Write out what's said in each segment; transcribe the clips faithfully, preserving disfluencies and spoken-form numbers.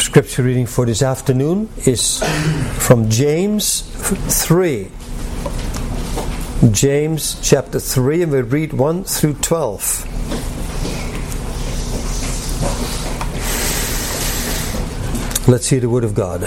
Scripture reading for this afternoon is from James three. James chapter three, and we read one through twelve. Let's hear the word of God.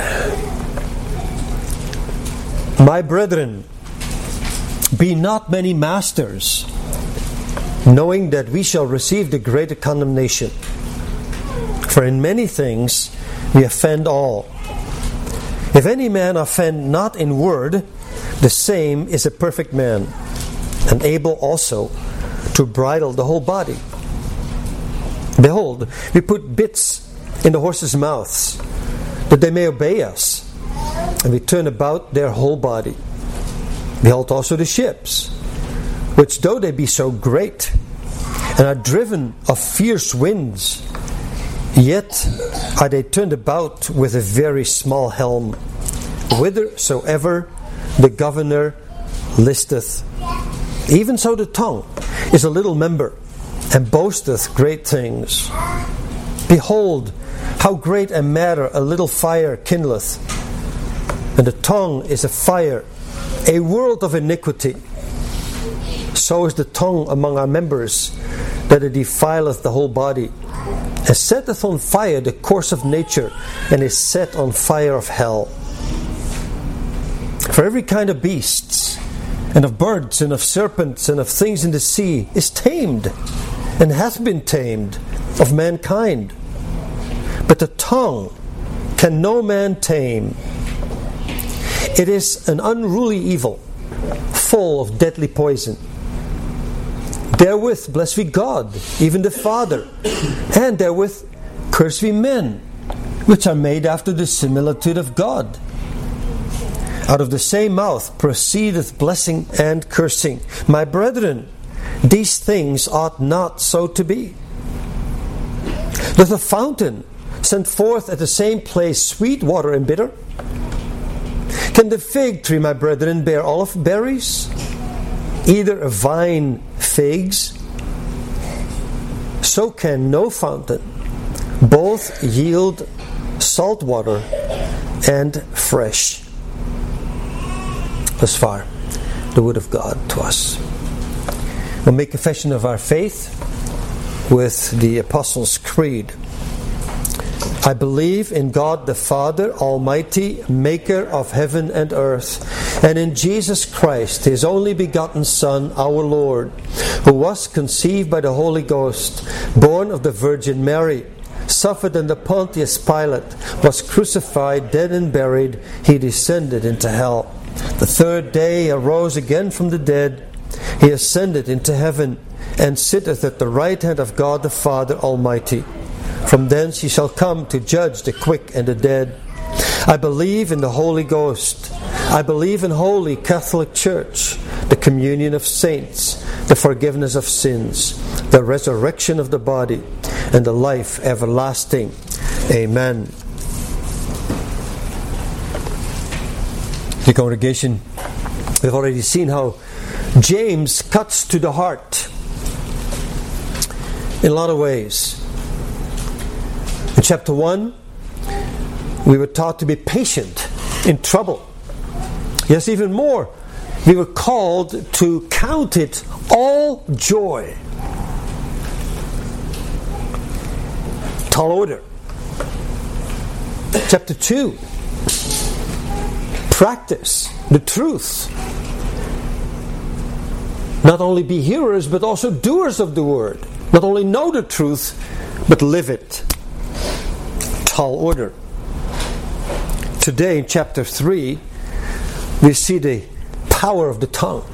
My brethren, be not many masters, knowing that we shall receive the greater condemnation. For in many things we offend all. If any man offend not in word, the same is a perfect man, and able also to bridle the whole body. Behold, we put bits in the horses' mouths, that they may obey us, and we turn about their whole body. Behold also the ships, which though they be so great, and are driven of fierce winds, yet are they turned about with a very small helm, whithersoever the governor listeth. Even so the tongue is a little member, and boasteth great things. Behold, how great a matter a little fire kindleth. And the tongue is a fire, a world of iniquity. So is the tongue among our members, that it defileth the whole body, and setteth on fire the course of nature, and is set on fire of hell. For every kind of beasts, and of birds, and of serpents, and of things in the sea, is tamed, and hath been tamed of mankind. But the tongue can no man tame. It is an unruly evil, full of deadly poison. Therewith bless we God, even the Father, and therewith curse we men, which are made after the similitude of God. Out of the same mouth proceedeth blessing and cursing. My brethren, these things ought not so to be. Doth a fountain send forth at the same place sweet water and bitter? Can the fig tree, my brethren, bear olive berries? Either a vine figs? So can no fountain both yield salt water and fresh. Thus far, the word of God to us. We'll make confession of our faith with the Apostles' Creed. I believe in God the Father Almighty, maker of heaven and earth, and in Jesus Christ, His only begotten Son, our Lord, who was conceived by the Holy Ghost, born of the Virgin Mary, suffered under Pontius Pilate, was crucified, dead and buried. He descended into hell. The third day arose again from the dead. He ascended into heaven, and sitteth at the right hand of God the Father Almighty. From thence He shall come to judge the quick and the dead. I believe in the Holy Ghost. I believe in Holy Catholic Church, the communion of saints, the forgiveness of sins, the resurrection of the body, and the life everlasting. Amen. The congregation, we've already seen how James cuts to the heart in a lot of ways. In chapter one, we were taught to be patient in trouble. Yes, even more, we were called to count it all joy. Tall order. Chapter two, practice the truth. Not only be hearers, but also doers of the word. Not only know the truth, but live it. Tall order. Today in chapter three, we see the power of the tongue.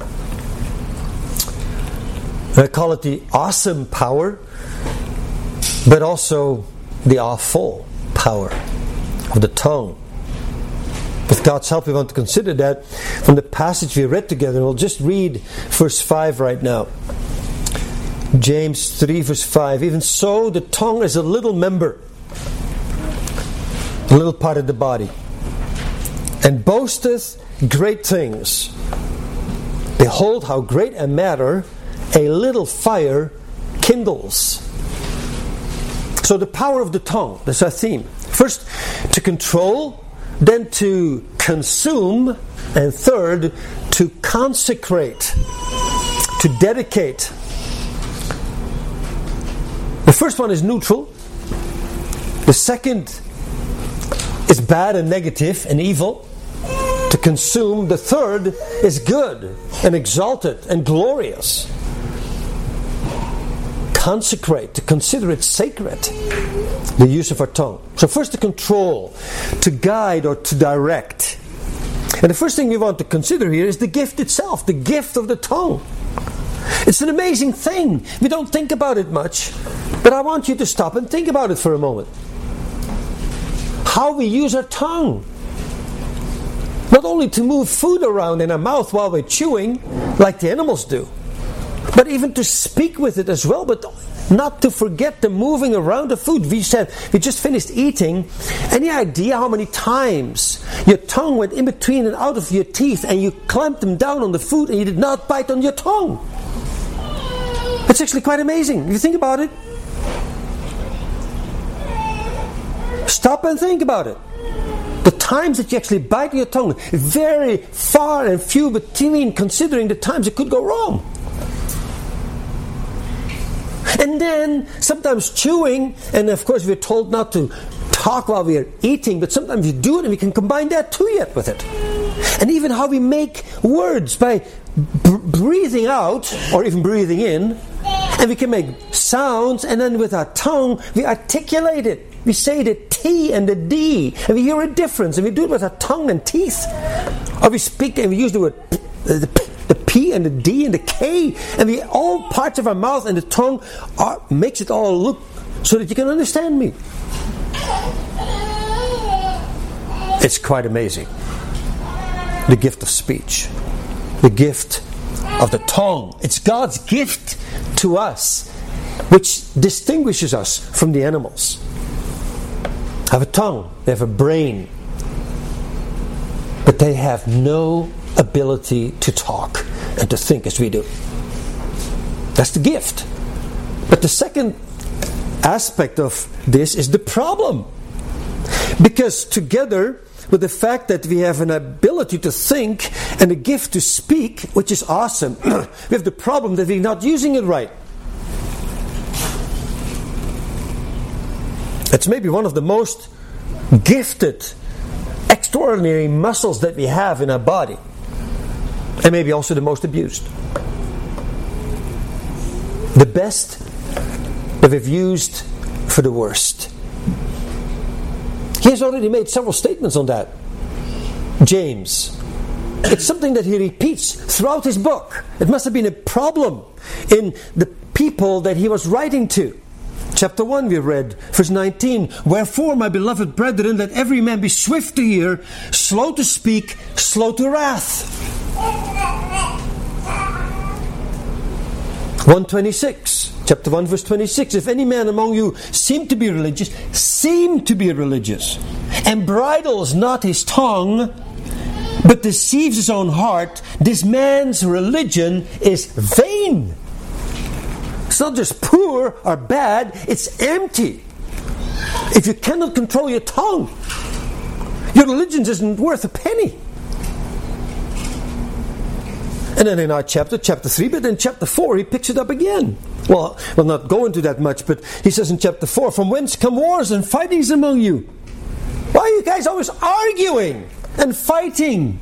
I call it the awesome power, but also the awful power of the tongue. With God's help, we want to consider that from the passage we read together. We'll just read verse five right now. James three verse five. Even so, the tongue is a little member, a little part of the body, and boasteth great things. Behold, how great a matter a little fire kindles. So the power of the tongue, that's our theme. First, to control, then to consume, and third, to consecrate, to dedicate. The first one is neutral. The second is bad and negative and evil, to consume. The third is good and exalted and glorious. Consecrate, to consider it sacred, the use of our tongue. So first to control, to guide or to direct. And the first thing we want to consider here is the gift itself, the gift of the tongue. It's an amazing thing. We don't think about it much, but I want you to stop and think about it for a moment. How we use our tongue. Not only to move food around in our mouth while we're chewing, like the animals do, but even to speak with it as well, but not to forget the moving around the food. We said, we just finished eating. Any idea how many times your tongue went in between and out of your teeth and you clamped them down on the food and you did not bite on your tongue? It's actually quite amazing. If you think about it, stop and think about it. The times that you actually bite your tongue, very far and few between, considering the times it could go wrong. And then sometimes chewing, and of course we're told not to talk while we are eating, but sometimes you do it and we can combine that too yet with it. And even how we make words by b- breathing out or even breathing in, and we can make sounds, and then with our tongue we articulate it. We say the T and the D, and we hear a difference, and we do it with our tongue and teeth. Or we speak and we use the word p, the P, the P and the D and the K, and we all parts of our mouth and the tongue are, makes it all look so that you can understand me. It's quite amazing. The gift of speech, the gift of the tongue. It's God's gift to us, which distinguishes us from the animals. Have a tongue, they have a brain, but they have no ability to talk and to think as we do. That's the gift. But the second aspect of this is the problem. Because together with the fact that we have an ability to think and a gift to speak, which is awesome, we have the problem that we're not using it right. It's maybe one of the most gifted, extraordinary muscles that we have in our body. And maybe also the most abused. The best that we've used for the worst. He has already made several statements on that. James. It's something that he repeats throughout his book. It must have been a problem in the people that he was writing to. Chapter one we read, verse nineteen. Wherefore, my beloved brethren, let every man be swift to hear, slow to speak, slow to wrath. one twenty-six, chapter one verse twenty-six. If any man among you seem to be religious, seem to be religious, and bridles not his tongue, but deceives his own heart, this man's religion is vain. It's not just poor or bad, it's empty. If you cannot control your tongue, your religion isn't worth a penny. And then in our chapter, chapter three, but in chapter four, he picks it up again. Well, we'll not go into that much, but he says in chapter four, from whence come wars and fightings among you? Why are you guys always arguing and fighting?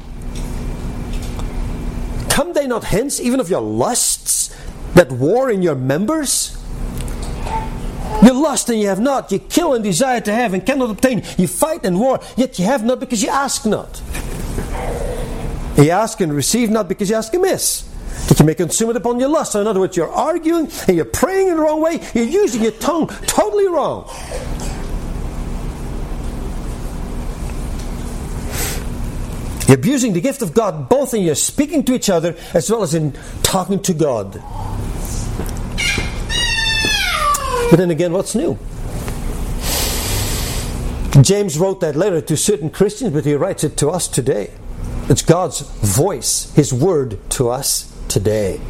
Come they not hence, even of your lusts, that war in your members? You lust and you have not. You kill and desire to have and cannot obtain. You fight and war, yet you have not because you ask not. You ask and receive not because you ask amiss, that you may consume it upon your lust. So in other words, you're arguing and you're praying in the wrong way. You're using your tongue totally wrong. You're abusing the gift of God both in your speaking to each other as well as in talking to God. But then again, what's new? James wrote that letter to certain Christians, but he writes it to us today. It's God's voice, His word to us today.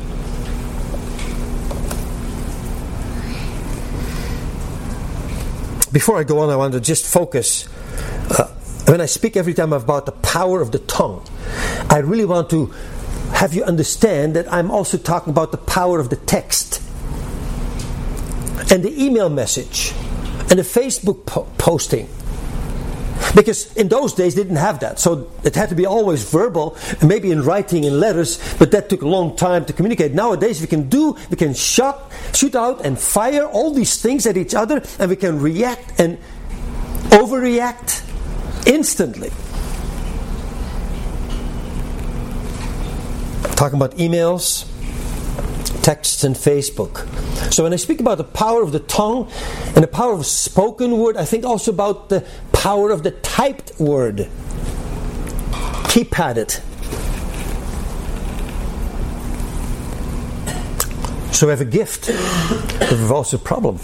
before I go on, I want to just focus. Uh, when I speak every time about the power of the tongue, I really want to have you understand that I'm also talking about the power of the text and the email message and the Facebook po- posting. Because in those days they didn't have that, so it had to be always verbal, and maybe in writing, in letters, but that took a long time to communicate. Nowadays we can do, we can shoot, shoot out and fire all these things at each other, and we can react and overreact instantly. Talking about emails, texts, and Facebook. So when I speak about the power of the tongue and the power of spoken word, I think also about the power of the typed word. Keypadded. So we have a gift, but we have also a problem.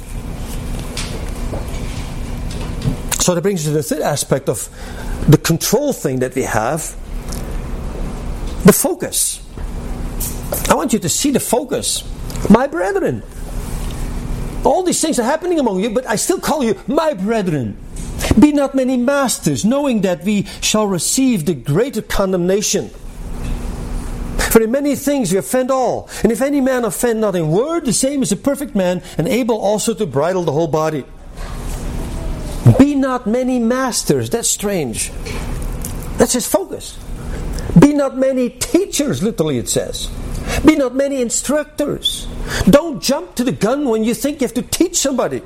So that brings us to the third aspect of the control thing that we have, the focus. I want you to see the focus. My brethren. All these things are happening among you, but I still call you my brethren. Be not many masters, knowing that we shall receive the greater condemnation. For in many things we offend all. And if any man offend not in word, the same is a perfect man, and able also to bridle the whole body. Be not many masters. That's strange. That's his focus. Be not many teachers, literally it says. Be not many instructors. Don't jump to the gun when you think you have to teach somebody.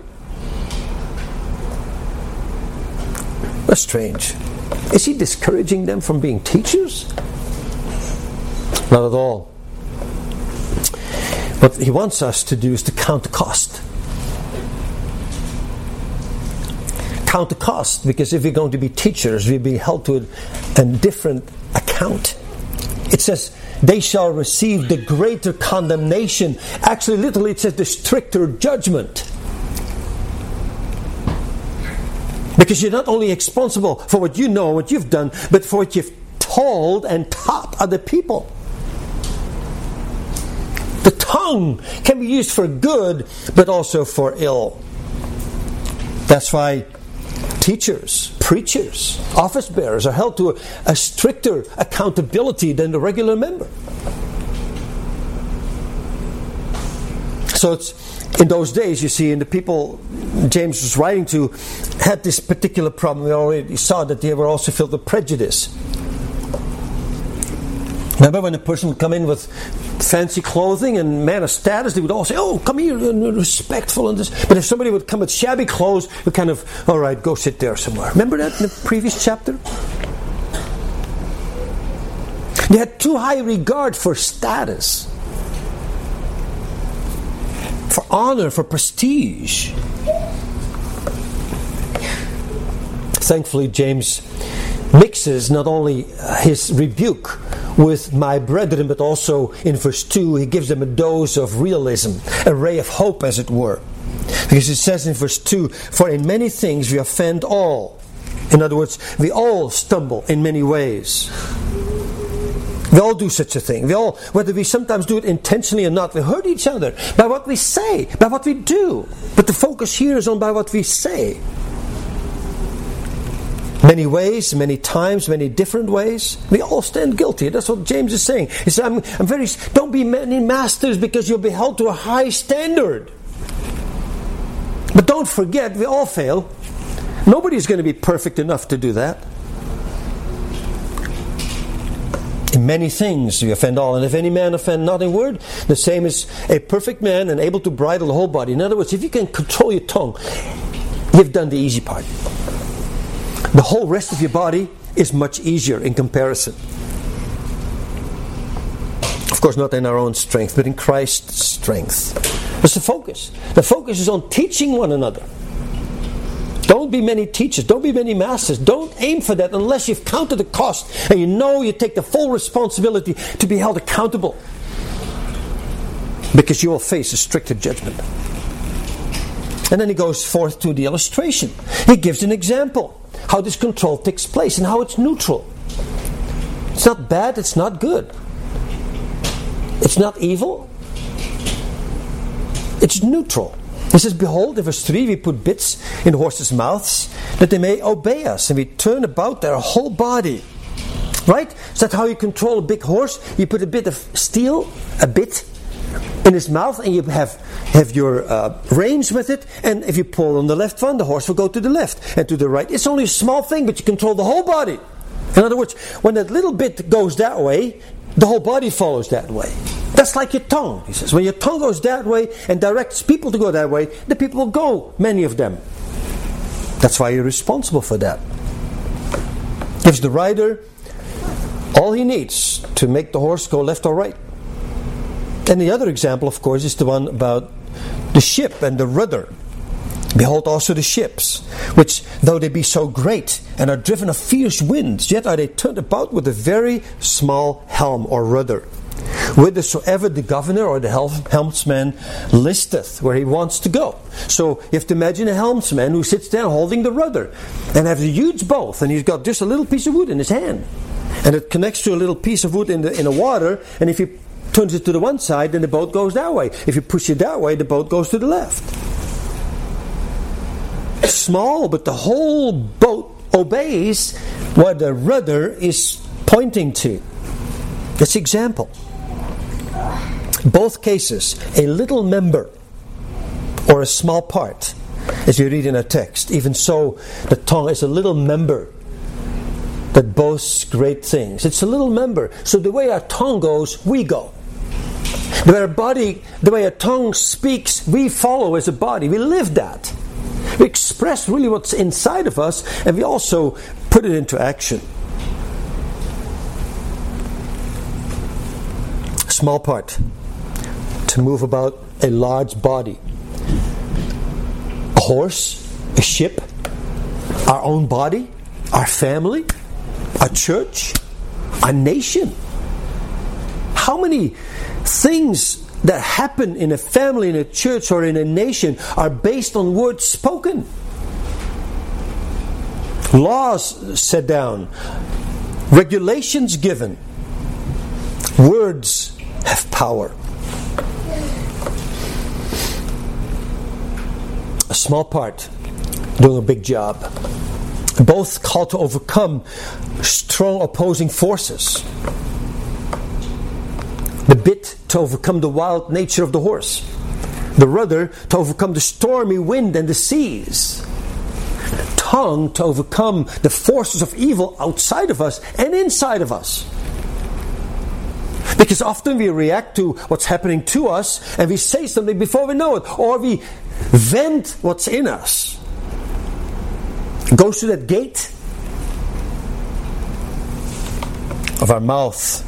That's strange. Is he discouraging them from being teachers? Not at all. What he wants us to do is to count the cost. Count the cost, because if we're going to be teachers, we'll be held to a, a different account. It says, they shall receive the greater condemnation. Actually, literally it says the stricter judgment. Because you're not only responsible for what you know, what you've done, but for what you've told and taught other people. The tongue can be used for good, but also for ill. That's why teachers, preachers, office bearers are held to a, a stricter accountability than the regular member. So it's in those days, you see, and the people James was writing to had this particular problem. We already saw that they were also filled with prejudice. Remember when a person would come in with fancy clothing and man of status, they would all say, oh, come here, and respectful and this. But if somebody would come with shabby clothes, we kind of, all right, go sit there somewhere. Remember that in the previous chapter? They had too high regard for status, for honor, for prestige. Thankfully, James mixes not only his rebuke with my brethren, but also in verse two, he gives them a dose of realism, a ray of hope, as it were. Because it says in verse two, for in many things we offend all. In other words, we all stumble in many ways. We all do such a thing. We all, whether we sometimes do it intentionally or not, we hurt each other by what we say, by what we do. But the focus here is on by what we say. Many ways, many times, many different ways. We all stand guilty. That's what James is saying. He said, I'm, I'm very, don't be many masters because you'll be held to a high standard. But don't forget, we all fail. Nobody's going to be perfect enough to do that. In many things we offend all. And if any man offend not in word, the same is a perfect man and able to bridle the whole body. In other words, if you can control your tongue, you've done the easy part. The whole rest of your body is much easier in comparison. Of course, not in our own strength, but in Christ's strength. That's the focus. The focus is on teaching one another. Don't be many teachers. Don't be many masters. Don't aim for that unless you've counted the cost and you know you take the full responsibility to be held accountable. Because you will face a stricter judgment. And then he goes forth to the illustration. He gives an example. How this control takes place and how it's neutral. It's not bad, it's not good. It's not evil. It's neutral. He says, behold, in verse three, we put bits in horses' mouths that they may obey us, and we turn about their whole body. Right? Is that how you control a big horse? You put a bit of steel, a bit, in his mouth, and you have, have your uh, reins with it, and if you pull on the left one, the horse will go to the left, and to the right. It's only a small thing, but you control the whole body. In other words, when that little bit goes that way, the whole body follows that way. That's like your tongue, he says. When your tongue goes that way and directs people to go that way, the people will go, many of them. That's why you're responsible for that. Gives the rider all he needs to make the horse go left or right. And the other example, of course, is the one about the ship and the rudder. Behold also the ships, which, though they be so great and are driven of fierce winds, yet are they turned about with a very small helm or rudder, whithersoever the governor or the helmsman listeth, where he wants to go. So you have to imagine a helmsman who sits there holding the rudder and has a huge boat, and he's got just a little piece of wood in his hand, and it connects to a little piece of wood in the in the water, and if he turns it to the one side, then the boat goes that way. If you push it that way, the boat goes to the left. Small, but the whole boat obeys what the rudder is pointing to. That's the example. Both cases, a little member or a small part, as you read in a text. Even so, the tongue is a little member that boasts great things. It's a little member. So the way our tongue goes, we go. The way our body, the way our tongue speaks, we follow as a body. We live that. We express really what's inside of us, and we also put it into action. Small part to move about a large body. A horse, a ship, our own body, our family, our church, our nation. How many things that happen in a family, in a church, or in a nation are based on words spoken? Laws set down, regulations given. Words have power. A small part doing a big job. Both called to overcome strong opposing forces. The bit to overcome the wild nature of the horse. The rudder to overcome the stormy wind and the seas. Tongue to overcome the forces of evil outside of us and inside of us. Because often we react to what's happening to us and we say something before we know it. Or we vent what's in us. It goes through that gate of our mouth.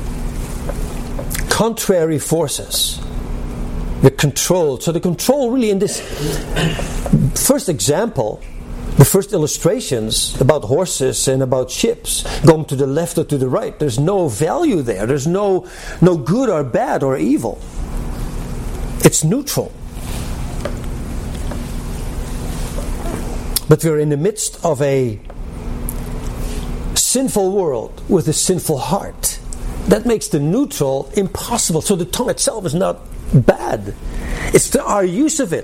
Contrary forces. The control. So the control really in this first example, the first illustrations about horses and about ships going to the left or to the right, there's no value there. There's no, no good or bad or evil. It's neutral. But we're in the midst of a sinful world with a sinful heart. That makes the neutral impossible. So the tongue itself is not bad. It's the, our use of it.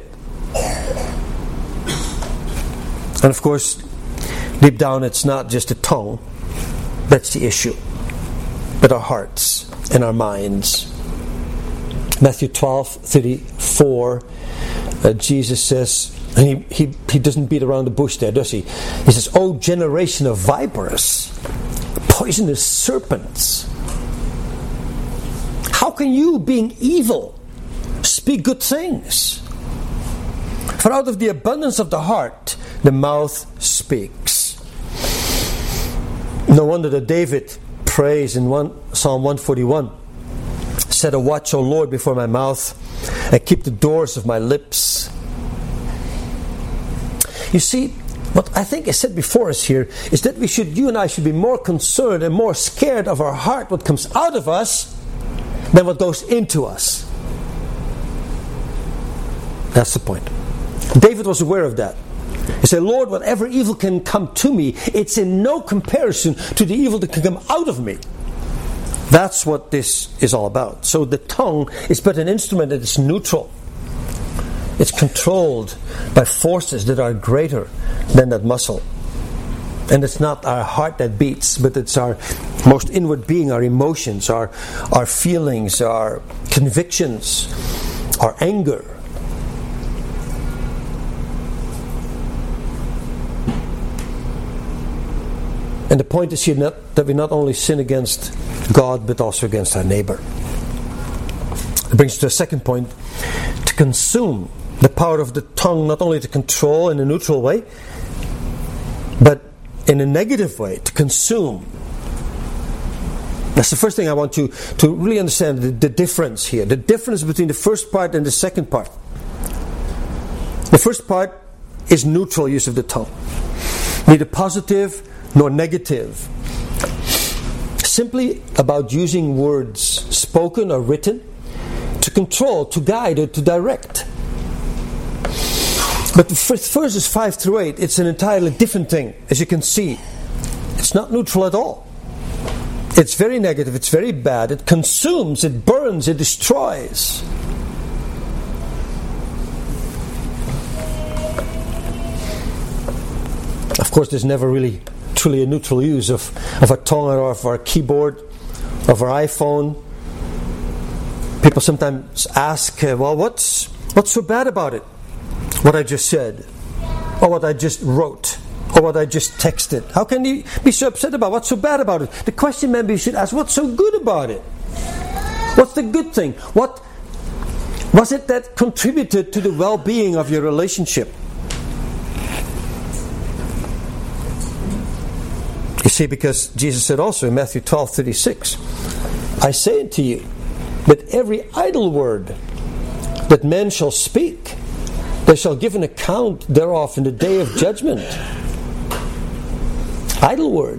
And of course, deep down it's not just the tongue that's the issue, but our hearts and our minds. Matthew twelve thirty-four, uh, Jesus says, and he, he, he doesn't beat around the bush there, does he? He says, "O generation of vipers, poisonous serpents, how can you, being evil, speak good things? For out of the abundance of the heart, the mouth speaks." No wonder that David prays in one, Psalm one forty-one, "Set a watch, O Lord, before my mouth, and keep the doors of my lips." You see, what I think is said before us here is that we should, you and I should be more concerned and more scared of our heart, what comes out of us, than what goes into us. That's the point. David was aware of that. He said, "Lord, whatever evil can come to me, it's in no comparison to the evil that can come out of me." That's what this is all about. So the tongue is but an instrument that is neutral. It's controlled by forces that are greater than that muscle. And it's not our heart that beats, but it's our most inward being, our emotions, our, our feelings, our convictions, our anger. And the point is here not, that we not only sin against God, but also against our neighbor. It brings us to a second point, to consume. The power of the tongue, not only to control in a neutral way, but in a negative way, to consume. That's the first thing I want to, to really understand, the, the difference here. The difference between the first part and the second part. The first part is neutral use of the tongue. Neither positive nor negative. Simply about using words, spoken or written, to control, to guide, or to direct. But the first verses five through eight, it's an entirely different thing, as you can see. It's not neutral at all. It's very negative, it's very bad, it consumes, it burns, it destroys. Of course, there's never really truly a neutral use of, of our tongue or of our keyboard, of our iPhone. People sometimes ask, uh, well, what's what's so bad about it? What I just said, or what I just wrote, or what I just texted. How can you be so upset about what's so bad about it? The question maybe you should ask, what's so good about it? What's the good thing? What was it that contributed to the well-being of your relationship? You see, because Jesus said also in Matthew twelve thirty-six, I say unto you, that every idle word that men shall speak, they shall give an account thereof in the day of judgment. Idle word.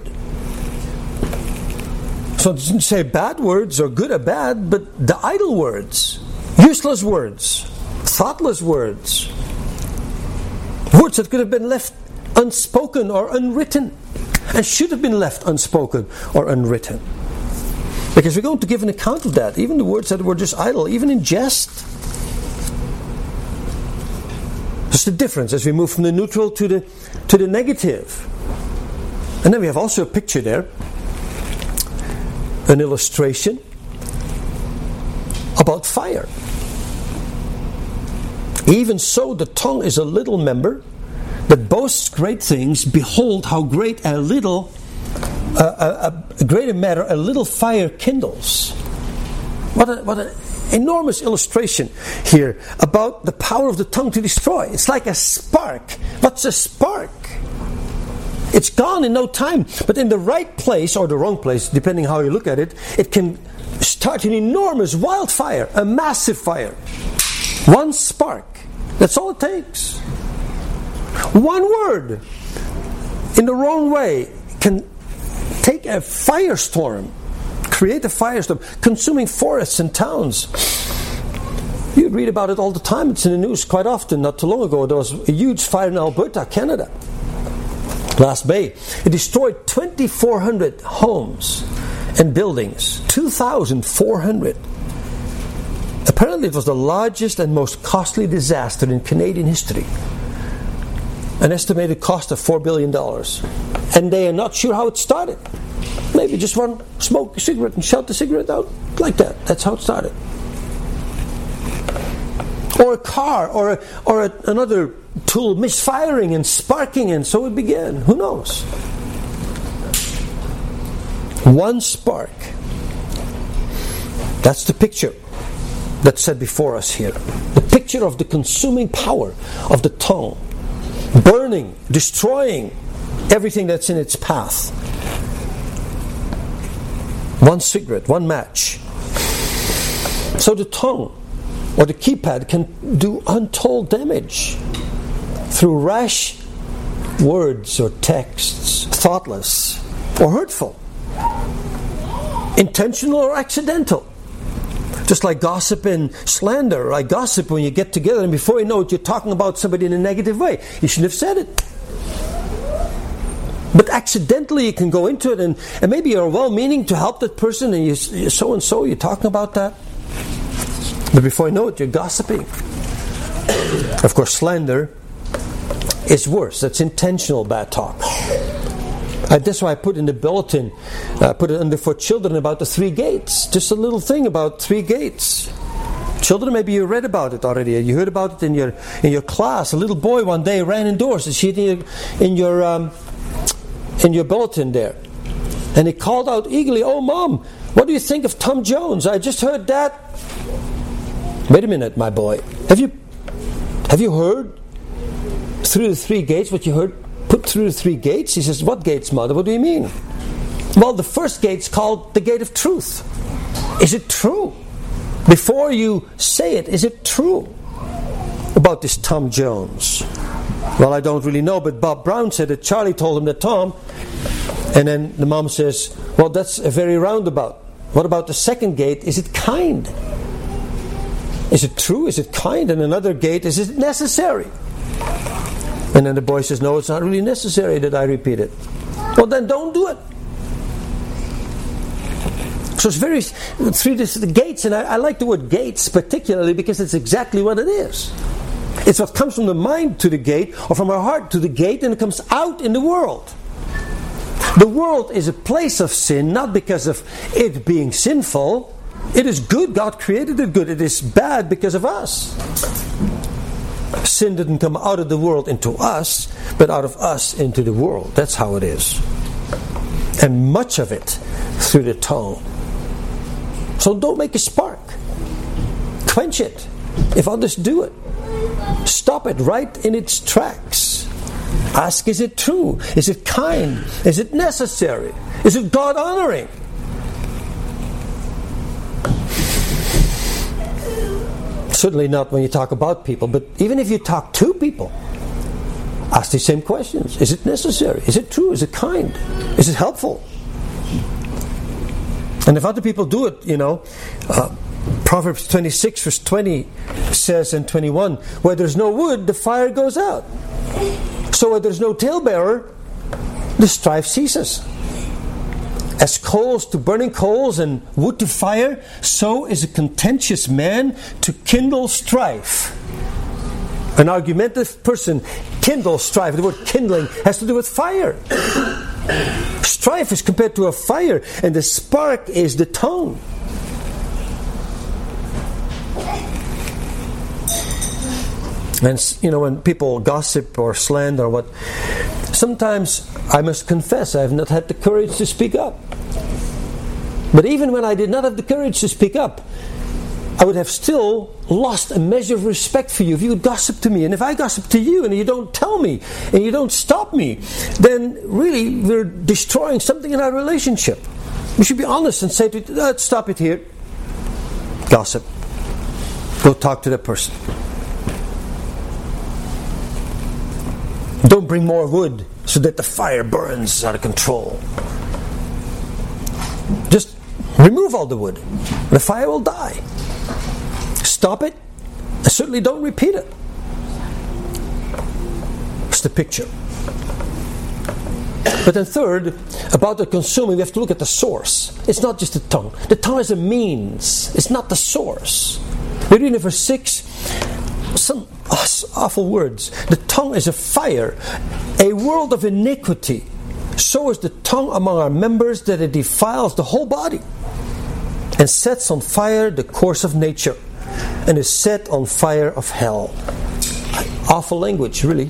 So it doesn't say bad words or good or bad, but the idle words, useless words, thoughtless words, words that could have been left unspoken or unwritten, and should have been left unspoken or unwritten. Because we're going to give an account of that, even the words that were just idle, even in jest. Just the difference as we move from the neutral to the to the negative. And then we have also a picture there, an illustration about fire. Even so, the tongue is a little member that boasts great things. Behold, how great a little, uh, a, a greater matter, a little fire kindles. What a, what an enormous illustration here about the power of the tongue to destroy. It's like a spark. What's a spark? It's gone in no time, but in the right place or the wrong place, depending how you look at it, it can start an enormous wildfire, a massive fire. One spark. That's all it takes. One word in the wrong way can take a firestorm, create a firestorm, consuming forests and towns. You read about it all the time. It's in the news quite often. Not too long ago, there was a huge fire in Alberta, Canada. Last May, it destroyed twenty-four hundred homes and buildings. two thousand four hundred. Apparently it was the largest and most costly disaster in Canadian history. An estimated cost of four billion dollars. And they are not sure how it started. Maybe just one smoke a cigarette and shout the cigarette out like that. That's how it started. Or a car, or a, or a, another tool misfiring and sparking, and so it began. Who knows? One spark. That's the picture that's set before us here. The picture of the consuming power of the tongue, burning, destroying everything that's in its path. One cigarette, one match. So the tongue or the keypad can do untold damage through rash words or texts, thoughtless or hurtful, intentional or accidental. Just like gossip and slander. Like gossip, when you get together and before you know it, you're talking about somebody in a negative way. You shouldn't have said it. But accidentally you can go into it, and, and maybe you're well-meaning to help that person, and you, you're so-and-so, you're talking about that. But before you know it, you're gossiping. Of course, slander is worse. That's intentional bad talk. Uh, that's why I put in the bulletin, uh, put it under for children about the three gates. Just a little thing about three gates. Children, maybe you read about it already. You heard about it in your in your class. A little boy one day ran indoors. You see it in your in your, um, in your bulletin there, and he called out eagerly, "Oh, Mom, what do you think of Tom Jones? I just heard that." Wait a minute, my boy. Have you have you heard through the three gates what you heard put through the three gates? He says, "What gates, Mother? What do you mean?" Well, the first gate's called the gate of truth. Is it true? Before you say it, is it true about this Tom Jones? Well, I don't really know, but Bob Brown said that Charlie told him that Tom, and then the mom says, well, that's a very roundabout. What about the second gate? Is it kind? Is it true? Is it kind? And another gate, is it necessary? And then the boy says, no, it's not really necessary that I repeat it. Well, then don't do it. So it's very, through this, the gates, and I, I like the word gates particularly because it's exactly what it is. It's what comes from the mind to the gate, or from our heart to the gate, and it comes out in the world. The world is a place of sin, not because of it being sinful. It is good, God created it good. It is bad because of us. Sin didn't come out of the world into us, but out of us into the world. That's how it is. And much of it through the tongue. So don't make a spark. Quench it. If others do it, stop it right in its tracks. Ask, is it true? Is it kind? Is it necessary? Is it God-honoring? Certainly not when you talk about people, but even if you talk to people, ask the same questions. Is it necessary? Is it true? Is it kind? Is it helpful? And if other people do it, you know, uh, Proverbs twenty-six verse twenty says, and twenty-one, where there's no wood, the fire goes out. So where there's no talebearer, the strife ceases. As coals to burning coals and wood to fire, so is a contentious man to kindle strife. An argumentative person kindles strife. The word kindling has to do with fire. Strife is compared to a fire, and the spark is the tongue. And you know, when people gossip or slander or what, sometimes I must confess I have not had the courage to speak up. But even when I did not have the courage to speak up, I would have still lost a measure of respect for you if you would gossip to me. And if I gossip to you and you don't tell me and you don't stop me, then really we're destroying something in our relationship. We should be honest and say to you, let's stop it here. Gossip. Go talk to that person. Don't bring more wood so that the fire burns out of control. Just remove all the wood. The fire will die. Stop it. And certainly don't repeat it. It's the picture. But then third, about the consuming, we have to look at the source. It's not just the tongue. The tongue is a means. It's not the source. We read in verse six, some awful words. The tongue is a fire, a world of iniquity. So is the tongue among our members, that it defiles the whole body and sets on fire the course of nature, and is set on fire of hell. Awful language, really.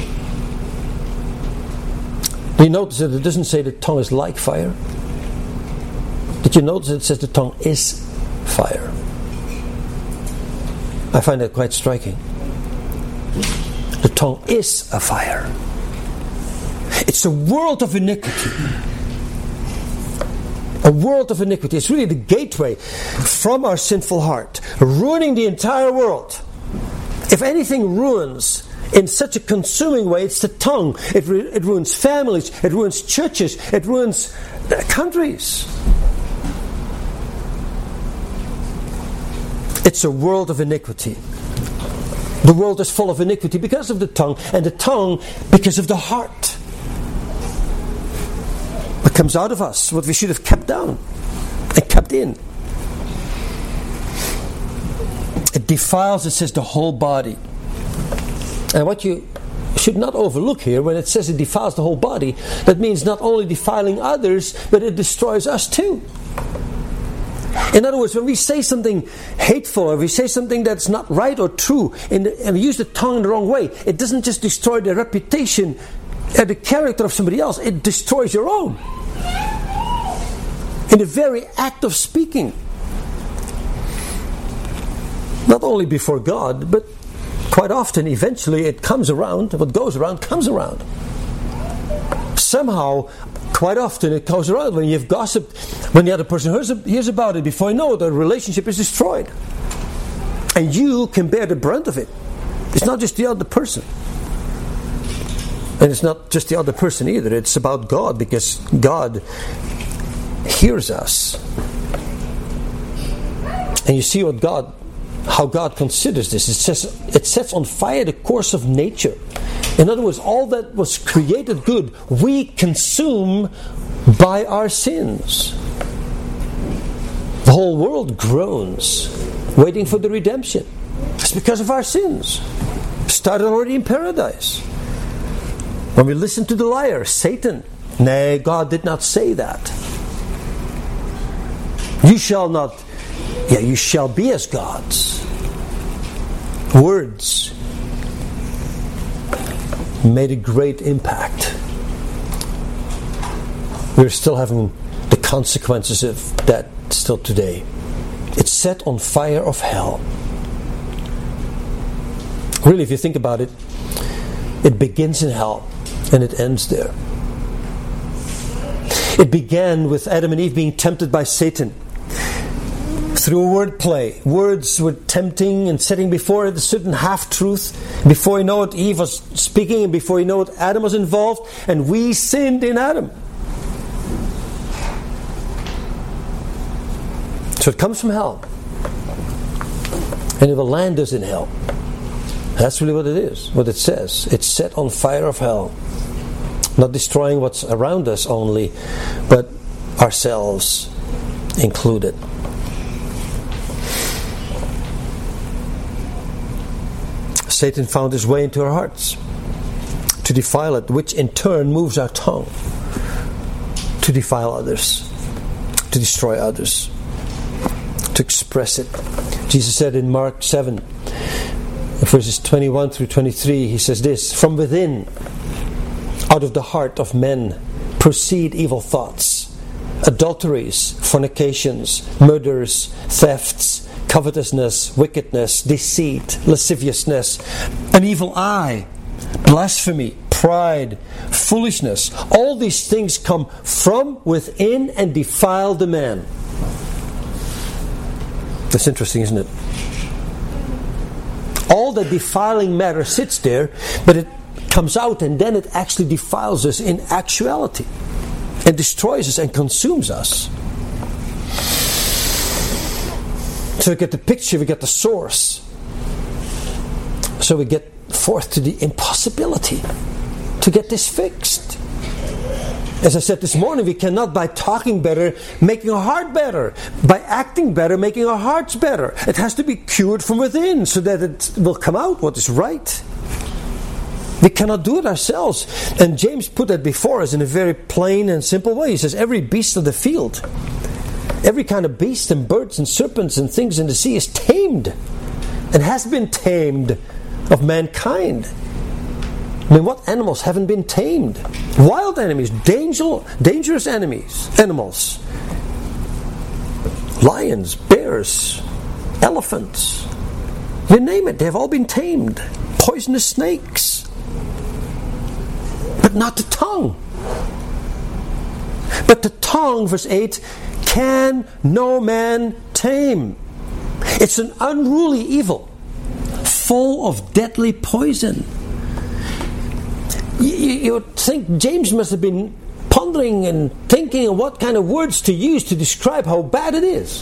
Do you notice that it doesn't say the tongue is like fire? Did you notice it says the tongue is fire? I find that quite striking. The tongue is a fire. It's a world of iniquity. A world of iniquity. It's really the gateway from our sinful heart, ruining the entire world. If anything ruins in such a consuming way, it's the tongue. It, ru- it ruins families, it ruins churches, it ruins countries. It's a world of iniquity. The world is full of iniquity because of the tongue, and the tongue because of the heart. What comes out of us, what we should have kept down and kept in. It defiles, it says, the whole body. And what you should not overlook here, when it says it defiles the whole body, that means not only defiling others, but it destroys us too. In other words, when we say something hateful, or we say something that's not right or true, in the, and we use the tongue in the wrong way, it doesn't just destroy the reputation and the character of somebody else, it destroys your own. In the very act of speaking. Not only before God, but quite often, eventually, it comes around. What goes around, comes around. Somehow, quite often, it goes around. When you've gossiped, when the other person hears, hears about it, before you know it, the relationship is destroyed. And you can bear the brunt of it. It's not just the other person. And it's not just the other person either. It's about God, because God hears us. And you see what God, how God considers this. It says it sets on fire the course of nature. In other words, all that was created good, we consume by our sins. The whole world groans, waiting for the redemption. It's because of our sins. It started already in paradise. When we listen to the liar, Satan, nay, God did not say that. You shall not, yeah, you shall be as gods. Words made a great impact. We're still having the consequences of that still today. It's set on fire of hell. Really, if you think about it, it begins in hell and it ends there. It began with Adam and Eve being tempted by Satan through a word play. Words were tempting and setting before it a certain half-truth. Before you know it, Eve was speaking, and before you know it, Adam was involved, and we sinned in Adam. So it comes from hell. And it will land us in hell. That's really what it is, what it says. It's set on fire of hell. Not destroying what's around us only, but ourselves included. Satan found his way into our hearts to defile it, which in turn moves our tongue to defile others, to destroy others, to express it. Jesus said in Mark seven, verses twenty-one through twenty-three, he says this: "From within, out of the heart of men, proceed evil thoughts, adulteries, fornications, murders, thefts, covetousness, wickedness, deceit, lasciviousness, an evil eye, blasphemy, pride, foolishness. All these things come from within and defile the man." That's interesting, isn't it? All the defiling matter sits there, but it comes out and then it actually defiles us in actuality and destroys us and consumes us. So we get the picture, we get the source. So we get forth to the impossibility to get this fixed. As I said this morning, we cannot, by talking better, making our heart better. By acting better, making our hearts better. It has to be cured from within so that it will come out what is right. We cannot do it ourselves. And James put that before us in a very plain and simple way. He says, every beast of the field, every kind of beast and birds and serpents and things in the sea is tamed and has been tamed of mankind. I mean, what animals haven't been tamed? Wild enemies, danger, dangerous enemies, animals. Lions, bears, elephants. You name it, they've all been tamed. Poisonous snakes. But not the tongue. But the tongue, verse eight, can no man tame. It's an unruly evil, full of deadly poison. You, you would think James must have been pondering and thinking of what kind of words to use to describe how bad it is.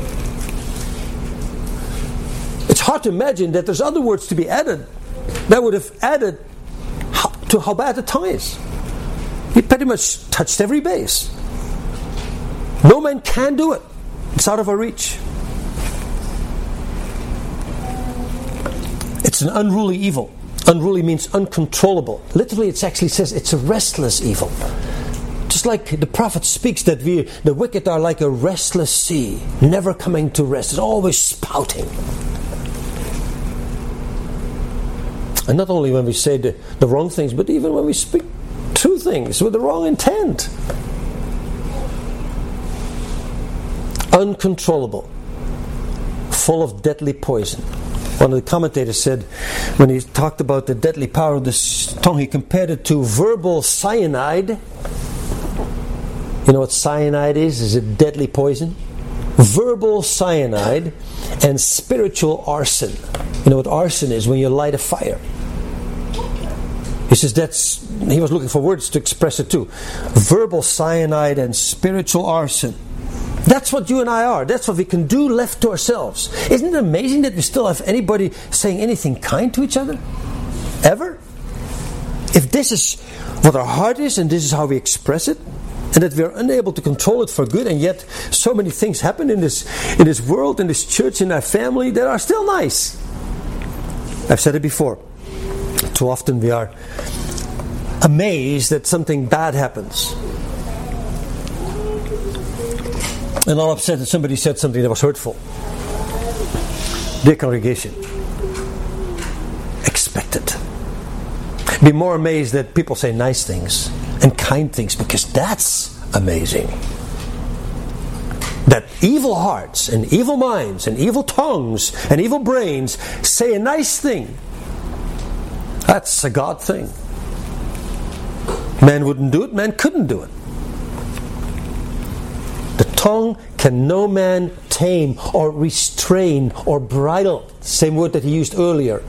It's hard to imagine that there's other words to be added that would have added to how bad the tongue is. He pretty much touched every base. No man can do it. It's out of our reach. It's an unruly evil, Unruly means uncontrollable. Literally, it actually says it's a restless evil. Just like the prophet speaks that we, the wicked are like a restless sea, never coming to rest. It's always spouting. And not only when we say the, the wrong things, but even when we speak true things with the wrong intent. Uncontrollable. Full of deadly poison. One of the commentators said, when he talked about the deadly power of the tongue, he compared it to verbal cyanide. You know what cyanide is? Is it deadly poison? Verbal cyanide and spiritual arson. You know what arson is? When you light a fire. He says that's, he was looking for words to express it too. Verbal cyanide and spiritual arson. That's what you and I are. That's what we can do left to ourselves. Isn't it amazing that we still have anybody saying anything kind to each other? Ever? If this is what our heart is and this is how we express it, and that we are unable to control it for good, and yet so many things happen in this in this world, in this church, in our family that are still nice. I've said it before. Too often we are amazed that something bad happens. And all upset that somebody said something that was hurtful. Dear congregation, expect it. Be more amazed that people say nice things and kind things, because that's amazing. That evil hearts and evil minds and evil tongues and evil brains say a nice thing. That's a God thing. Man wouldn't do it, man couldn't do it. The tongue can no man tame or restrain or bridle. Same word that he used earlier.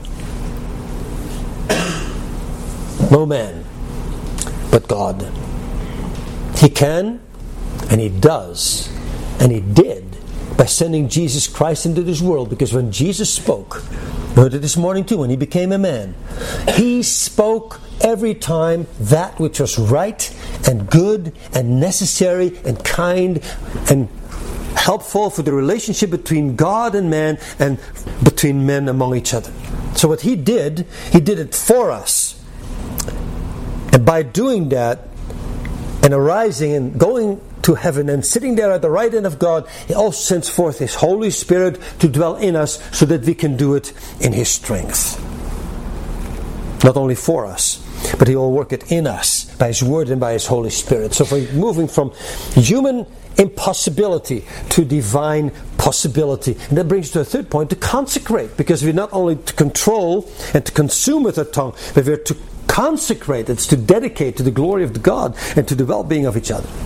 No man but God. He can, and He does, and He did by sending Jesus Christ into this world. Because when Jesus spoke, we heard it this morning too, when He became a man, He spoke every time that which was right and good and necessary and kind and helpful for the relationship between God and man and between men among each other. So what He did, He did it for us. And by doing that, and arising and going to heaven and sitting there at the right hand of God, He also sends forth His Holy Spirit to dwell in us so that we can do it in His strength. Not only for us, but He will work it in us by His Word and by His Holy Spirit. So we're moving from human impossibility to divine possibility. And that brings us to a third point, to consecrate. Because we're not only to control and to consume with our tongue, but we're to consecrate. It's to dedicate to the glory of God and to the well-being of each other.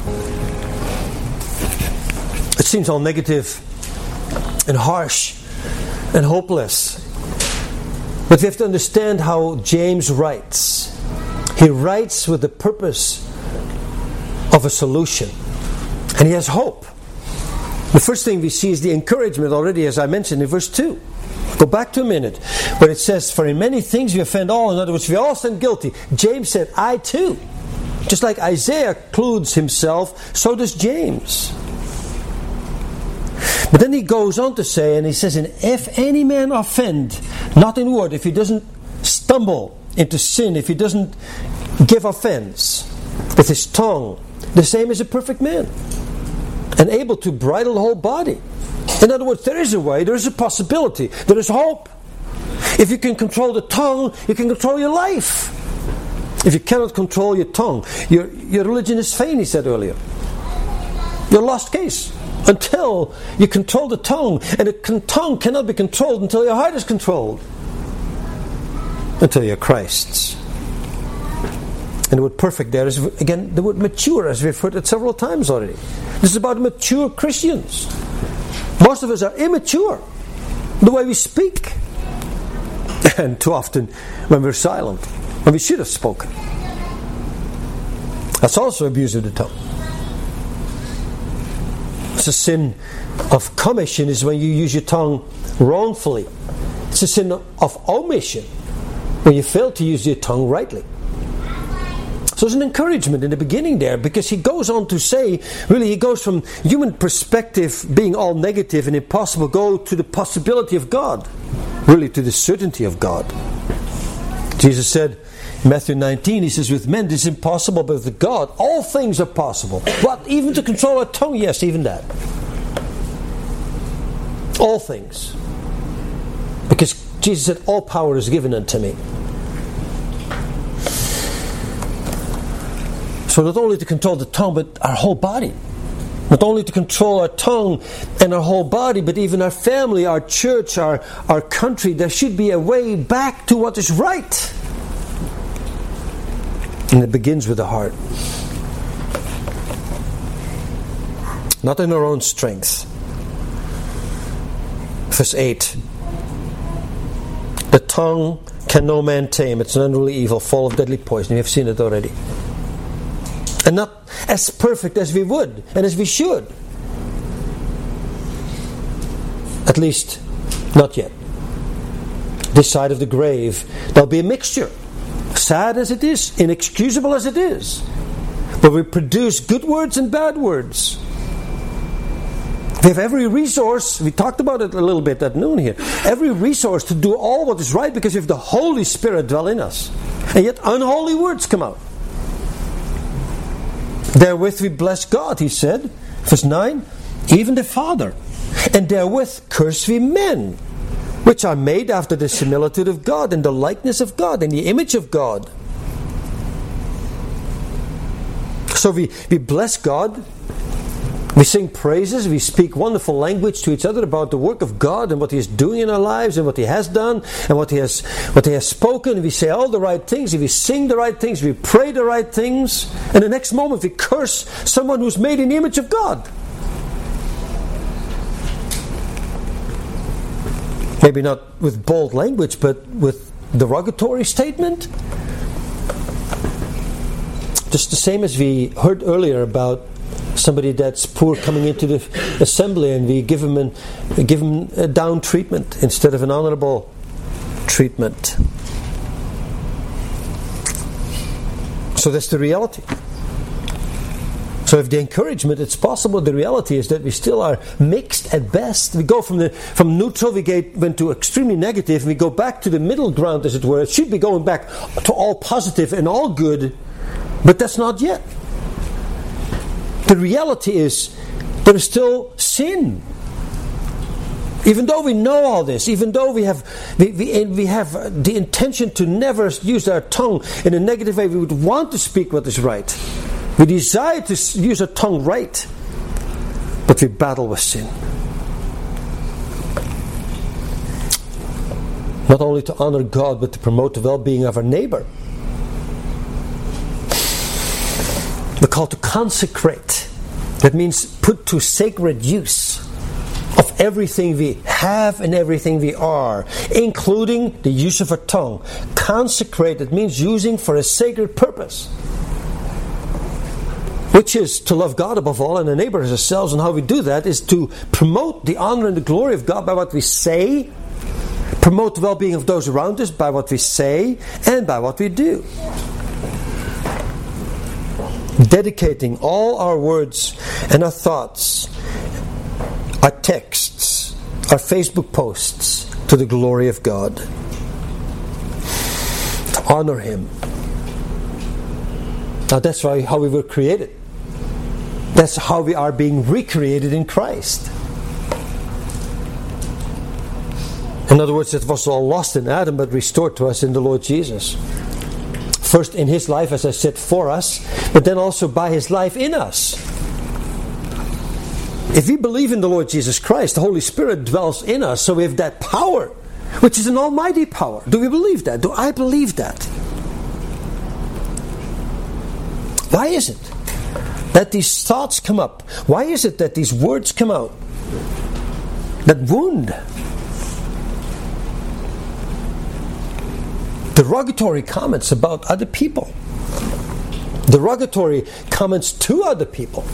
It seems all negative and harsh and hopeless. But we have to understand how James writes. He writes with the purpose of a solution. And he has hope. The first thing we see is the encouragement already, as I mentioned in verse two. Go back to a minute where it says, for in many things we offend all. In other words, we all stand guilty. James said, I too. Just like Isaiah includes himself, so does James. But then he goes on to say, and he says, and if any man offend, not in word, if he doesn't stumble into sin, if he doesn't give offense with his tongue, the same as a perfect man, and able to bridle the whole body. In other words, there is a way, there is a possibility, there is hope. If you can control the tongue, you can control your life. If you cannot control your tongue, your, your religion is vain, he said earlier. You're a lost case. Until you control the tongue. And the tongue cannot be controlled until your heart is controlled. Until you're Christ's. And the word perfect there is, again, the word mature, as we've heard it several times already. This is about mature Christians. Most of us are immature. The way we speak. And too often when we're silent. When we should have spoken. That's also abuse of the tongue. It's a sin of commission is when you use your tongue wrongfully. It's a sin of omission when you fail to use your tongue rightly. So there's an encouragement in the beginning there, because he goes on to say, really he goes from human perspective being all negative and impossible, go to the possibility of God, really to the certainty of God. Jesus said in Matthew nineteen, He says, with men this is impossible, but with God all things are possible. What? Even to control our tongue? Yes, even that. All things. Because Jesus said, all power is given unto me. So not only to control the tongue, but our whole body. Not only to control our tongue and our whole body, but even our family, our church, our, our country. There should be a way back to what is right. And it begins with the heart. Not in our own strength. Verse eight. The tongue can no man tame. It's an unruly evil, full of deadly poison. We have seen it already. And not as perfect as we would and as we should. At least, not yet. This side of the grave, there'll be a mixture. Sad as it is, inexcusable as it is. But we produce good words and bad words. We have every resource, we talked about it a little bit at noon here, every resource to do all what is right because we have the Holy Spirit dwell in us. And yet unholy words come out. Therewith we bless God, he said, verse nine, even the Father. And therewith curse we men, which are made after the similitude of God, in the likeness of God, in the image of God. So we, we bless God, we sing praises, we speak wonderful language to each other about the work of God and what He is doing in our lives and what He has done and what He has what He has spoken. We say all the right things, we sing the right things, we pray the right things, and the next moment we curse someone who's made in the image of God. Maybe not with bold language, but with derogatory statement. Just the same as we heard earlier about somebody that's poor coming into the assembly, and we give him, an, give him a down treatment instead of an honorable treatment. So that's the reality. So if the encouragement, it's possible, the reality is that we still are mixed at best. We go from the from neutral, we get, went to extremely negative, and we go back to the middle ground, as it were. It should be going back to all positive and all good, but that's not yet. The reality is there is still sin. Even though we know all this, even though we have we, we, we have the intention to never use our tongue in a negative way, we would want to speak what is right. We desire to use our tongue right, but we battle with sin. Not only to honor God, but to promote the well-being of our neighbor. We're called to consecrate. That means put to sacred use of everything we have and everything we are, including the use of our tongue. Consecrate, it means using for a sacred purpose, which is to love God above all and our neighbor as ourselves. And how we do that is to promote the honor and the glory of God by what we say, promote the well-being of those around us by what we say and by what we do. Dedicating all our words and our thoughts, our texts, our Facebook posts to the glory of God, to honor Him. Now that's why how we were created. That's how we are being recreated in Christ. In other words, it was all lost in Adam, but restored to us in the Lord Jesus. First in His life, as I said, for us, but then also by His life in us. If we believe in the Lord Jesus Christ, the Holy Spirit dwells in us, so we have that power, which is an almighty power. Do we believe that? Do I believe that? Why is it that these thoughts come up? Why is it that these words come out that wound? Derogatory comments about other people. Derogatory comments to other people.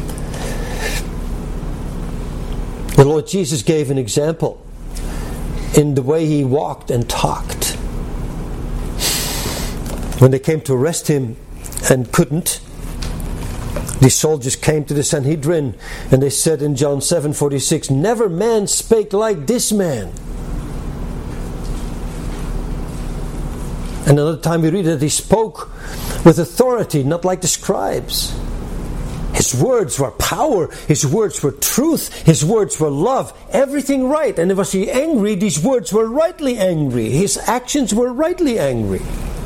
The Lord Jesus gave an example in the way He walked and talked. When they came to arrest Him and couldn't, the soldiers came to the Sanhedrin and they said in John seven forty-six, "Never man spake like this man." And another time we read that he spoke with authority, not like the scribes. His words were power, his words were truth, his words were love, everything right. And was he angry, these words were rightly angry. His actions were rightly angry.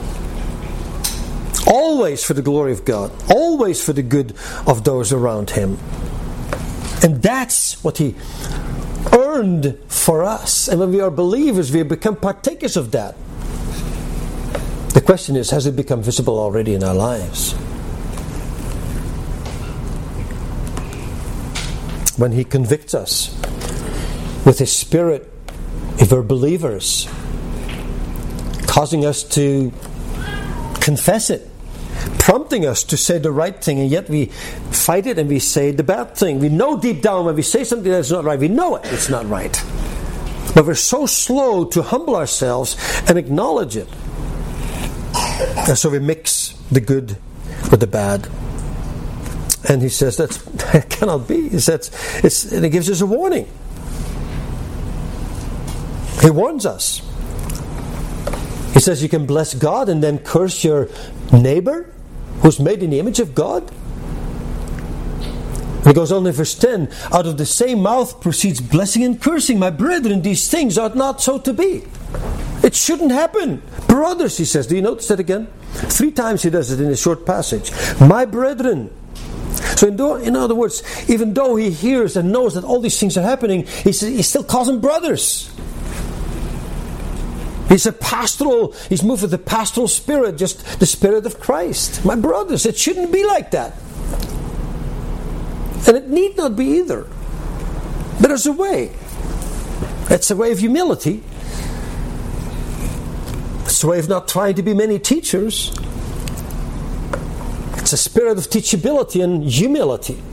Always for the glory of God, always for the good of those around him. And that's what he earned for us. And when we are believers, we become partakers of that. The question is, has it become visible already in our lives? When he convicts us with his Spirit, if we're believers, causing us to confess it, prompting us to say the right thing, and yet we fight it and we say the bad thing. We know deep down when we say something that's not right, we know it, it's not right. But we're so slow to humble ourselves and acknowledge it. And so we mix the good with the bad. And he says that's, that cannot be. He says, it's, and he gives us a warning. He warns us. He says you can bless God and then curse your neighbor who's made in the image of God. And he goes on in verse ten, out of the same mouth proceeds blessing and cursing. My brethren, these things ought not so to be. It shouldn't happen. Brothers, he says. Do you notice that again? Three times he does it in a short passage. My brethren. So in, do, in other words, even though he hears and knows that all these things are happening, he, says, he still calls them brothers. He's a pastoral, he's moved with the pastoral spirit, just the Spirit of Christ. My brothers, it shouldn't be like that. And it need not be either. But there's a way. It's a way of humility. It's a way of not trying to be many teachers. It's a spirit of teachability and humility.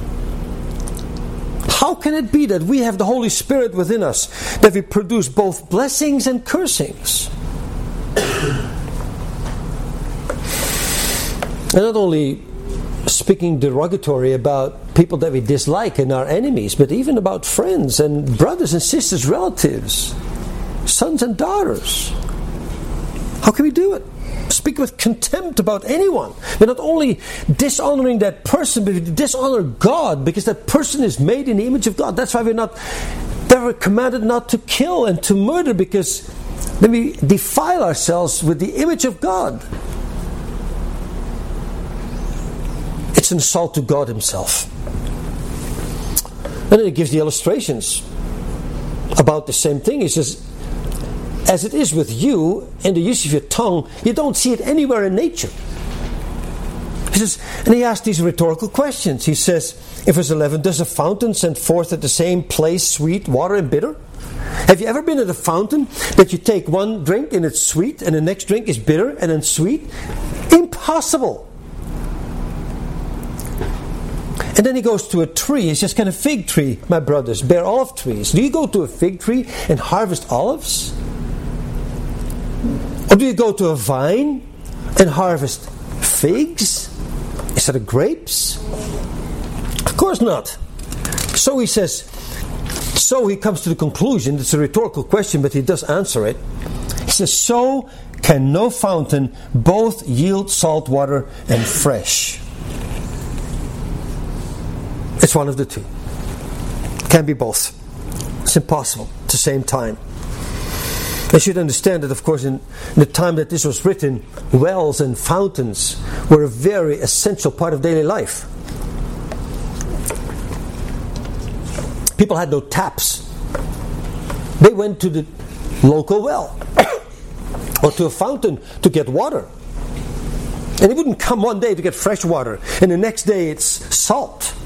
How can it be that we have the Holy Spirit within us, that we produce both blessings and cursings? And not only speaking derogatory about people that we dislike and our enemies, but even about friends and brothers and sisters, relatives, sons and daughters. How can we do it? Speak with contempt about anyone. We're not only dishonoring that person, but we dishonor God, because that person is made in the image of God. That's why we're not, we're commanded not to kill and to murder, because then we defile ourselves with the image of God. It's an insult to God Himself. And then He gives the illustrations about the same thing. He says, as it is with you, in the use of your tongue, you don't see it anywhere in nature. He says, and he asks these rhetorical questions. He says, in verse eleven, does a fountain send forth at the same place sweet water and bitter? Have you ever been at a fountain that you take one drink and it's sweet, and the next drink is bitter and then sweet? Impossible. And then he goes to a tree. He says, can a fig tree, my brothers, bear olive trees? Do you go to a fig tree and harvest olives? Or do you go to a vine and harvest figs instead of grapes? Of course not. So he says, so he comes to the conclusion, it's a rhetorical question, but he does answer it. He says, so can no fountain both yield salt water and fresh. It's one of the two. It can't be both. It's impossible at the same time. I should understand that, of course, in the time that this was written, wells and fountains were a very essential part of daily life. People had no taps. They went to the local well or to a fountain to get water. And it wouldn't come one day to get fresh water, and the next day it's salt.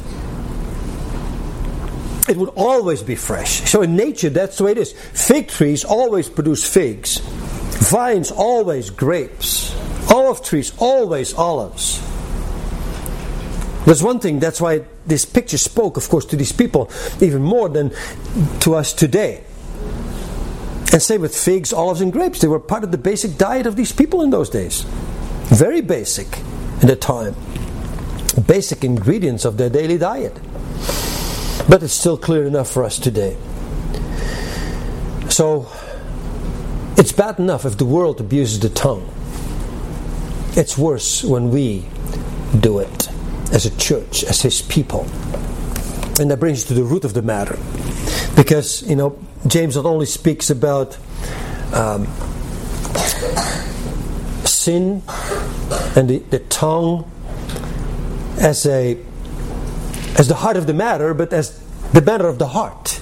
It would always be fresh. So in nature, that's the way it is. Fig trees always produce figs. Vines always grapes. Olive trees always olives. There's one thing, that's why this picture spoke, of course, to these people even more than to us today. And same with figs, olives, and grapes. They were part of the basic diet of these people in those days. Very basic in the time. Basic ingredients of their daily diet. But it's still clear enough for us today. So, it's bad enough if the world abuses the tongue. it's worse when we do it as a church, as His people. And that brings us to the root of the matter. Because, you know, James not only speaks about um, sin and the, the tongue as a as the heart of the matter, but as the matter of the heart.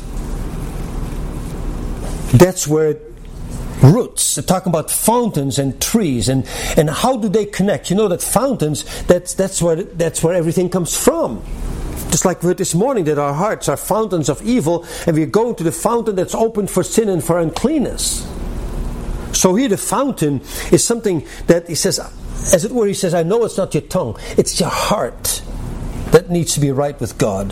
That's where it roots. They're talking about fountains and trees, and, and how do they connect? You know that fountains, that's that's where that's where everything comes from. Just like we heard this morning, that our hearts are fountains of evil, and we're going to the fountain that's open for sin and for uncleanness. So here the fountain is something that he says, as it were, he says, I know it's not your tongue, it's your heart that needs to be right with God.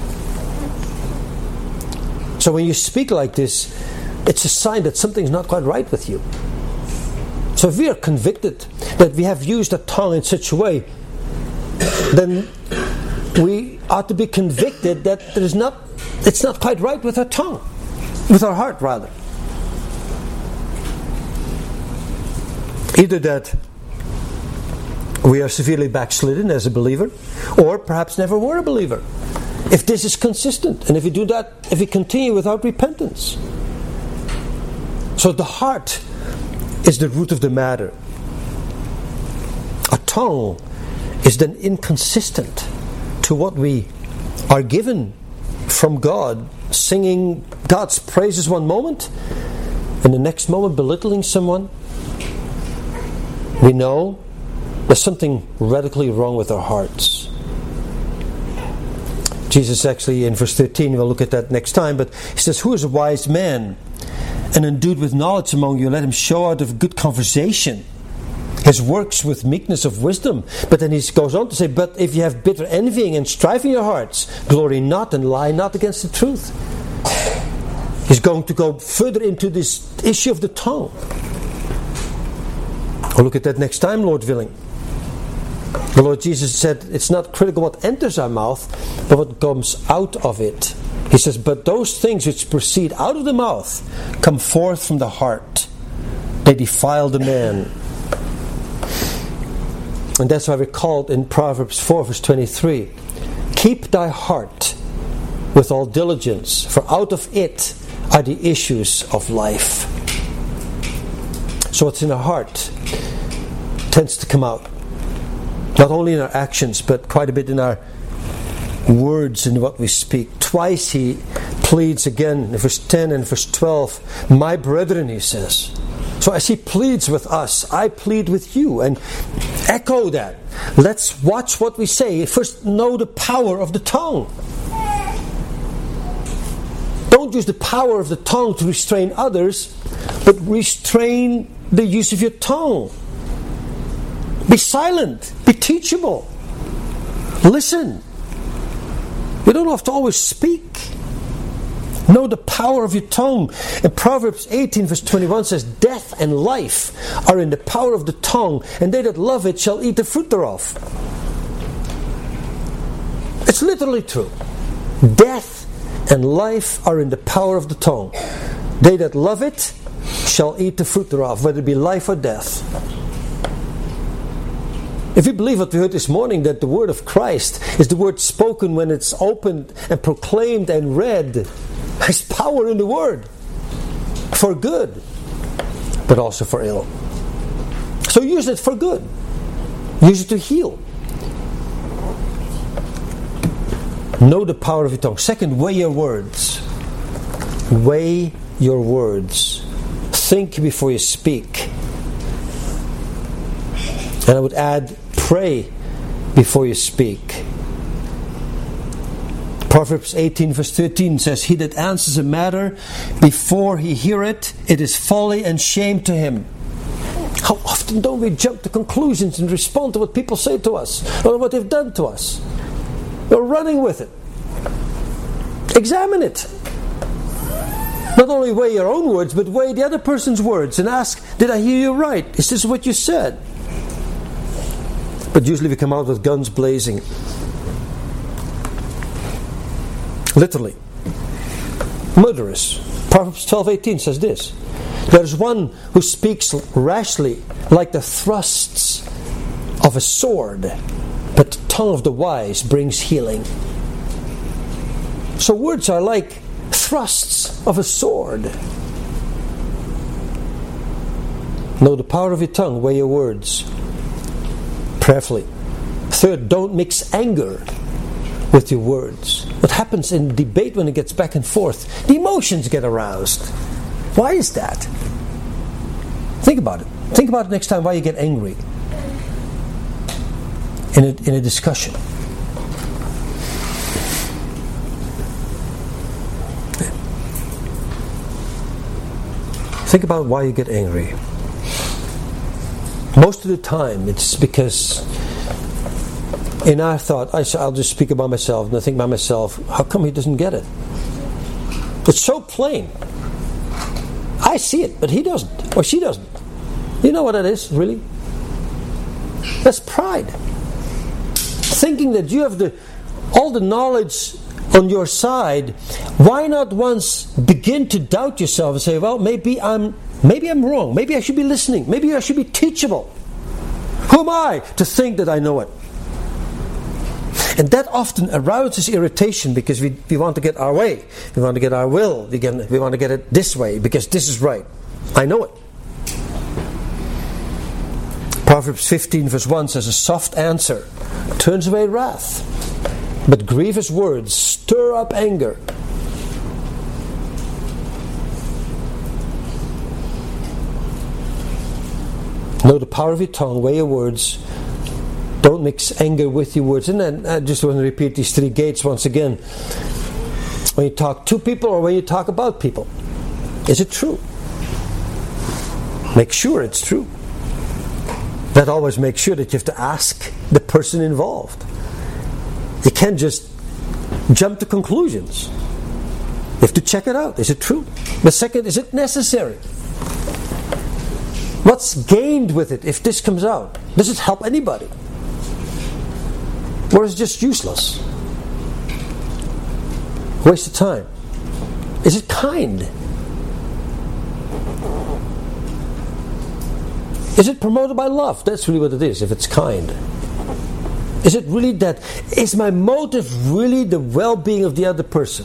So when you speak like this, it's a sign that something's not quite right with you. So if we are convicted that we have used a tongue in such a way, then we ought to be convicted that there is not, it's not quite right with our tongue, with our heart rather. Either that we are severely backslidden as a believer, or perhaps never were a believer. If this is consistent, and if we do that, if we continue without repentance. So the heart is the root of the matter. A tongue is then inconsistent to what we are given from God, singing God's praises one moment, and the next moment belittling someone. We know there's something radically wrong with our hearts. Jesus actually in verse thirteen, we'll look at that next time, but he says, who is a wise man and endued with knowledge among you? Let him show out of good conversation his works with meekness of wisdom. But then he goes on to say, but if you have bitter envying and strife in your hearts, glory not and lie not against the truth. He's going to go further into this issue of the tongue. We'll look at that next time, Lord willing. The Lord Jesus said, it's not critical what enters our mouth, but what comes out of it. He says, but those things which proceed out of the mouth come forth from the heart. They defile the man. And that's why we're called in Proverbs four verse twenty-three. Keep thy heart with all diligence, for out of it are the issues of life. So what's in our heart tends to come out. Not only in our actions, but quite a bit in our words and what we speak. Twice he pleads again in verse ten and verse twelve, my brethren, he says. So as he pleads with us, I plead with you, and echo that. Let's watch what we say. First, know the power of the tongue. Don't use the power of the tongue to restrain others, but restrain the use of your tongue. Be silent. Be teachable. Listen. You don't have to always speak. Know the power of your tongue. And Proverbs eighteen verse twenty-one says, death and life are in the power of the tongue, and they that love it shall eat the fruit thereof. It's literally true. Death and life are in the power of the tongue. They that love it shall eat the fruit thereof, whether it be life or death. If you believe what we heard this morning, that the word of Christ is the word spoken when it's opened and proclaimed and read, there's power in the word for good, but also for ill. So use it for good. Use it to heal. Know the power of your tongue. Second, weigh your words. Weigh your words. Think before you speak. And I would add, pray before you speak. Proverbs eighteen verse thirteen says, he that answers a matter before he hear it, it is folly and shame to him. How often don't we jump to conclusions and respond to what people say to us or what they've done to us? We're running with it. Examine it. Not only weigh your own words, but weigh the other person's words and ask, did I hear you right? Is this what you said? But usually we come out with guns blazing. Literally. Murderous. Proverbs twelve eighteen says this. There is one who speaks rashly like the thrusts of a sword, but the tongue of the wise brings healing. So words are like thrusts of a sword. Know the power of your tongue, weigh your words prayerfully. Third, don't mix anger with your words. What happens in debate when it gets back and forth? The emotions get aroused. Why is that? Think about it. Think about it next time why you get angry in a, in a discussion. Think about why you get angry. Most of the time it's because in our thought, I'll just speak about myself and I think by myself, how come he doesn't get it? It's so plain. I see it, but he doesn't, or she doesn't. You know what that is, really? That's pride. Thinking that you have the all the knowledge on your side. Why not once begin to doubt yourself and say, well, maybe I'm maybe I'm wrong. Maybe I should be listening. Maybe I should be teachable. Who am I to think that I know it? And that often arouses irritation because we, we want to get our way. We want to get our will. We, get, we want to get it this way because this is right. I know it. Proverbs fifteen verse one says, a soft answer turns away wrath, but grievous words stir up anger. Know the power of your tongue, weigh your words. Don't mix anger with your words. And then I just want to repeat these three gates once again. When you talk to people or when you talk about people, is it true? Make sure it's true. That always makes sure that you have to ask the person involved. You can't just jump to conclusions. You have to check it out. Is it true? The second, is it necessary? What's gained with it if this comes out? Does it help anybody? Or is it just useless? Waste of time. Is it kind? Is it promoted by love? That's really what it is, if it's kind. Is it really that? Is my motive really the well-being of the other person?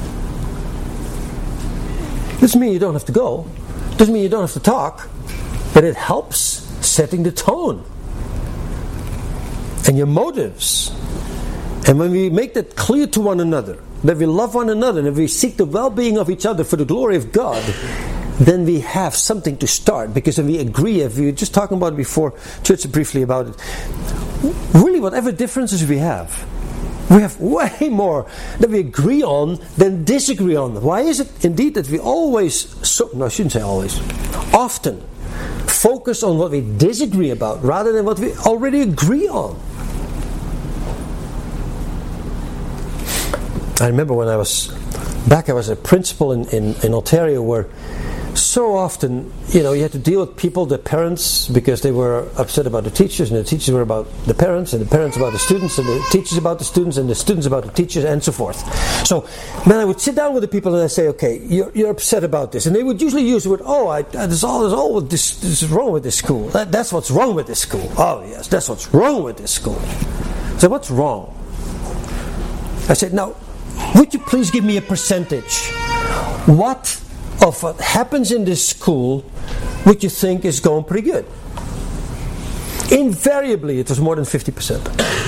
Doesn't mean you don't have to go. Doesn't mean you don't have to talk. But it helps setting the tone. And your motives. And when we make that clear to one another, that we love one another, and if we seek the well-being of each other for the glory of God, then we have something to start. Because when we agree, if we were just talking about it before church briefly about it, really whatever differences we have, we have way more that we agree on than disagree on. Why is it indeed that we always, so, no I shouldn't say always, often focus on what we disagree about rather than what we already agree on? I remember when I was back, I was a principal in, in, in Ontario where so often, you know, you had to deal with people, the parents, because they were upset about the teachers, and the teachers were about the parents, and the parents about the students, and the teachers about the students, and the students about the teachers, and so forth. So, then I would sit down with the people and I say, okay, you're, you're upset about this. And they would usually use the word, oh, I, there's all, there's all this, this is wrong with this school. That, that's what's wrong with this school. Oh, yes, that's what's wrong with this school. So, what's wrong? I said, now, would you please give me a percentage? What of what happens in this school would you think is going pretty good? Invariably, it was more than fifty percent.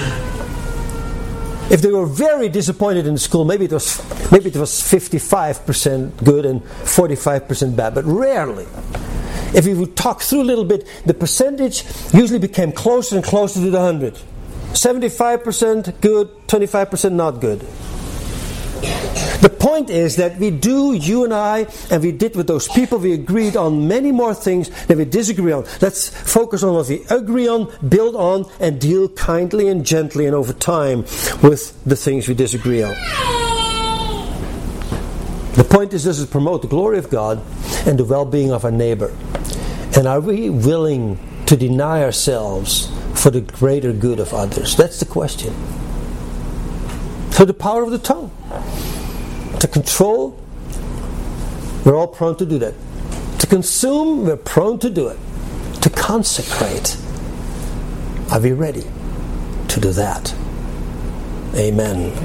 If they were very disappointed in the school, maybe it was maybe it was fifty-five percent good and forty-five percent bad, but rarely. If we would talk through a little bit, the percentage usually became closer and closer to the one hundred. seventy-five percent good, twenty-five percent not good. The point is that we do, you and I, and we did with those people, we agreed on many more things than we disagree on. Let's focus on what we agree on, build on, and deal kindly and gently and over time with the things we disagree on. The point is, this is promote the glory of God and the well-being of our neighbor. And are we willing to deny ourselves for the greater good of others? That's the question. So the power of the tongue. To control, we're all prone to do that. To consume, we're prone to do it. To consecrate, Are we ready to do that? Amen.